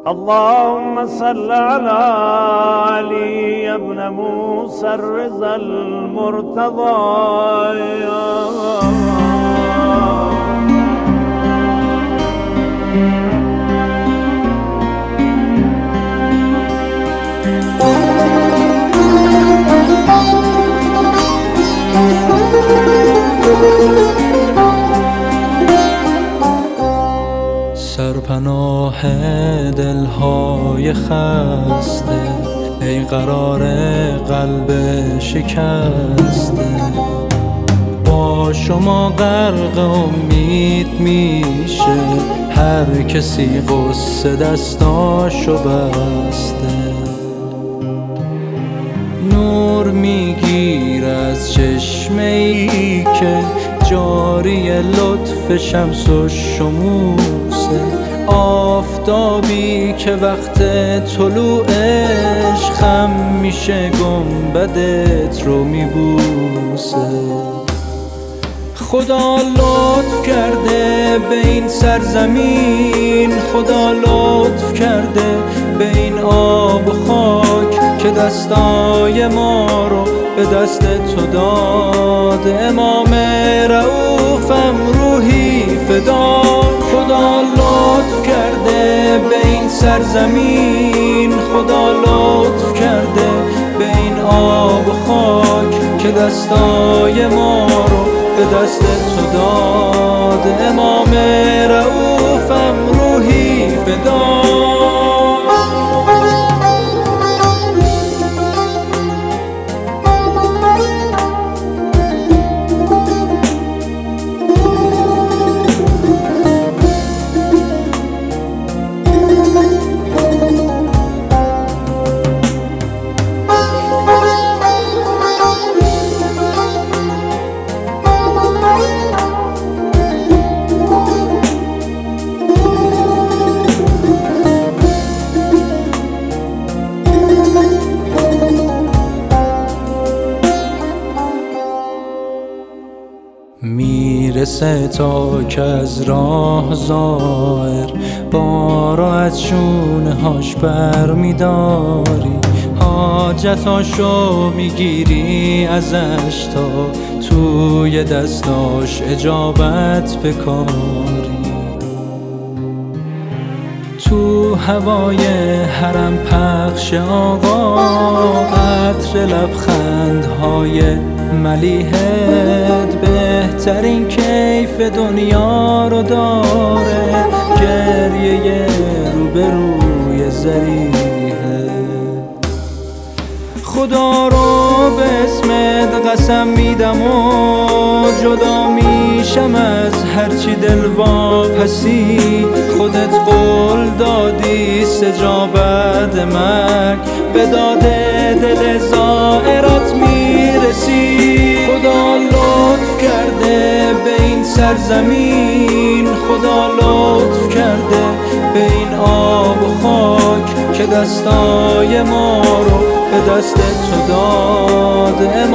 اللهم صل على علي ابن موسى الرضا المرتضى. سرپناه دلهای خسته، ای قرار قلب شکسته، با شما غرق امید میشه هر کسی غصه دستاشو بسته. نور میگیر از چشمه ای که جاری لطف شمس و شموسه، آفتابی که وقت طلوعش خم میشه گنبدت رو میبوسه. خدا لطف کرده به این سرزمین، خدا لطف کرده به این آب و خاک که دستای ما رو به دست تو داد. امام رؤوفم روحی فدا. خدا لطف کرده به این سرزمین، خدا لطف کرده به این آب و خاک که دستای ما رو به دست تو داد. امام رؤوفم روحی فدا. میرسه تا که از راه زائر بارو از شونه هاش بر میداری، حاجتاشو میگیری ازش تا توی دستاش اجابت بکاری. تو هوای حرم پخش آقا عطر لبخندهای ملیحت بهترین کیف دنیا رو داره، گریه روبروی ذریحه. خدا رو به اسمت قسم میدم و جدا میشم از هرچی دلواپسی. خودت قول دادی سجابت مرگ به داد دل زائرات میرسی. خدا لطف کرده به این سرزمین، خدا لطف کرده به این آب و خاک که دستای ما رو به دست تو داد.